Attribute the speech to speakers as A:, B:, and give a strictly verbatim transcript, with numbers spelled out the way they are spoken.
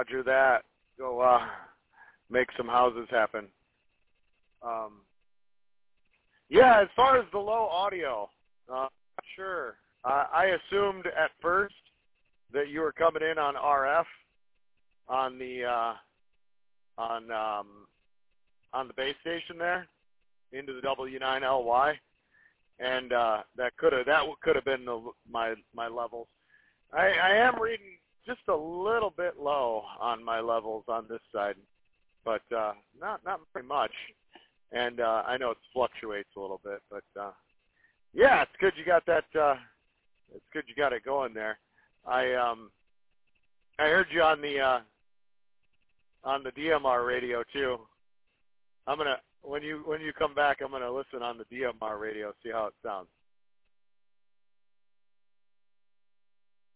A: Roger that. Go uh, make some houses happen. Um, yeah, as far as the low audio, uh, not sure. Uh, I assumed at first that you were coming in on R F on the uh, on um, on the base station there into the W nine L Y, and uh, that could have that could have been the, my my levels. I, I am reading just a little bit low on my levels on this side, but uh, not not very much. And uh, I know it fluctuates a little bit, but uh, yeah, it's good you got that. Uh, it's good you got it going there. I um I heard you on the uh, on the D M R radio too. I'm gonna when you when you come back, I'm gonna listen on the D M R radio, see how it sounds.